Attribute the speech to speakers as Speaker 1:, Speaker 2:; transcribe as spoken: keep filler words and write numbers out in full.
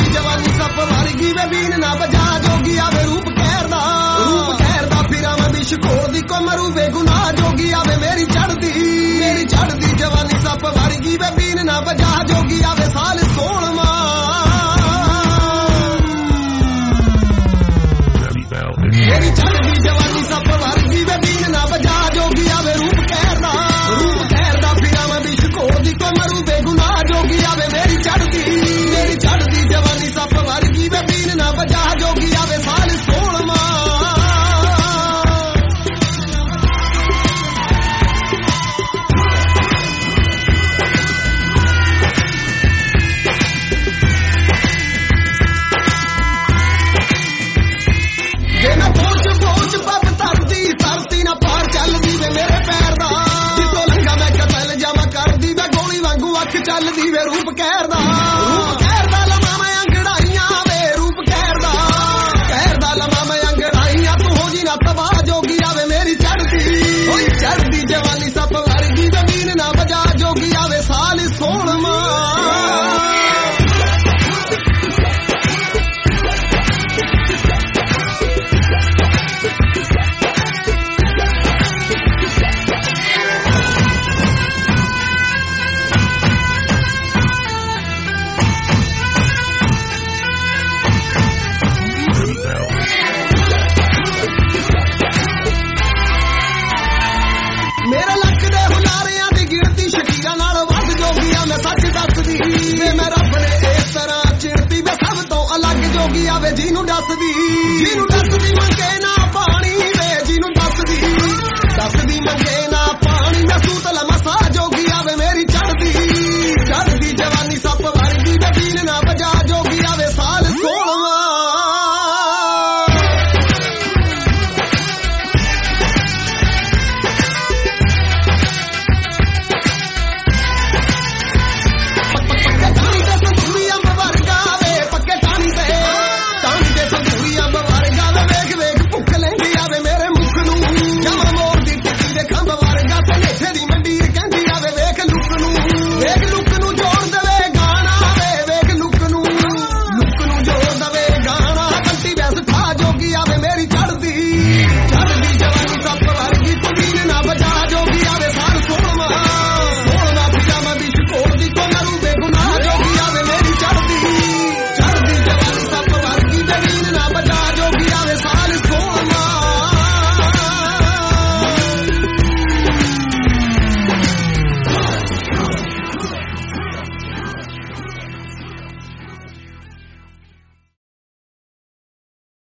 Speaker 1: ਚੜਦੀ ਜਵਾਨੀ ਸੱਪ ਵਰਗੀ ਵੇ ਬੀਨ ਨਾ ਵਜਾ ਜੋਗੀ ਆਵੇ ਰੂਪ ਕਹਿਰ ਦਾ ਰੂਪ ਕਹਿਰ ਦਾ ਫਿਰਾਂ ਮੈਂ ਵਿਸ਼ ਘੋਲਦੀ ਕੋ ਮਰੂ ਬੇਗੁਨਾਹ ਜੋਗੀ ਆਵੇ ਮੇਰੀ ਚੜਦੀ ਮੇਰੀ ਚੜਦੀ ਜਵਾਨੀ ਸੱਪ ਵਰਗੀ ਵੇ ਬੀਨ ਨਾ ਵਜਾ ਜੋਗੀ ਆਵੇ ਸਾਲ ਸੋਲਵਾਂ ਮੇਰੀ ਚੜਦੀ ਜਵਾਨੀ ਸੱਪ ਵਰਗੀ ਵੇ ਬੀਨ ਨਾ ਵਜਾ ਜੋਗੀ ਆਵੇ ਰੂਪ ਕਹਿਰ ਦਾ ਰੂਪ ਕਹਿਰ ਦਾ ਫਿਰਾਂ ਮੈਂ ਵਿਸ਼ ਘੋਲਦੀ ਕੋ ਮਰੂ ਬੇਗੁਨਾਹ ਜੋਗੀ ਆਵੇ ਮੇਰੀ ਚੜਦੀ ਮੇਰੀ ਚੜਦੀ ਜਵਾਨੀ ਸੱਪ ਵਰਗੀ ਵੇ ਬੀਨ ਨਾ ਵਜਾ ਜੋਗੀ ਆਵੇ ਸਾਲ ਸੋਲਵਾਂ ਚੱਲਦੀ ਵੇ ਰੂਪ ਕਹਿਰ ਦਾ ਰੂਪ ਕਹਿਰ ਦਾ ਲਮਾ ਮੈਂ ਅੰਗੜਾਈਆਂ ਵੇ ਰੂਪ ਕਹਿਰ ਦਾ ਕਹਿਰ ਦਾ ਲਮਾ ਮੈਂ ਅੰਗੜਾਈਆਂ ਤੂੰ ਹੋ ਜੀ ਨਾ ਤਬਾਹ ਜੋਗੀ ਆਵੇ ਮੇਰੀ ਚੜਦੀ ਓਏ ਚੜਦੀ ਜਵਾਨੀ ਸੱਪ ਵਰਗੀ ਜ਼ਮੀਨ ਨਾ ਵਜਾ ਜੋਗੀ ਆਵੇ ਸਾਲ ਸੋਲਵਾਂ ਮੇਰੇ ਲੱਕ ਦੇ ਹੁਲਾਰਿਆਂ ਦੀ ਗਿਣਤੀ ਸ਼ਕੀਰਾਂ ਨਾਲ ਵੱਧ ਜੋਗੀ ਆ ਮੈਂ ਸੱਚ ਦੱਸਦੀ ਵੇ ਮੈਂ ਰੱਬ ਨੇ ਇਸ ਤਰ੍ਹਾਂ ਚਿਣਤੀ ਵੇ ਸਭ ਤੋਂ ਅਲੱਗ ਜੋਗੀ ਆਵੇ ਜਿਹਨੂੰ ਦੱਸਦੀ ਜਿਹਨੂੰ ਦੱਸਦੀ ਮੰਗੇ ਨਾ ਪਾਣੀ ਵੇ ਜਿਹਨੂੰ ਦੱਸਦੀ ਦੱਸਦੀ ਮੰਗੇ ਨਾ ਪਾਣੀ ਮੈਂ ਸੂਤਲ ਮਸਾ ਜੋਗੀ ਆਵੇ ਮੇਰੀ ਚੜਦੀ ਚੜਦੀ ਜਵਾਨੀ ਸੱਪ ਵਰਗੀ ਵੇ ਬੀਨ ਨਾ ਵਜਾ ਜੋਗੀ ਆਵੇ ਸਾਲ ਸੋਲਵਾਂ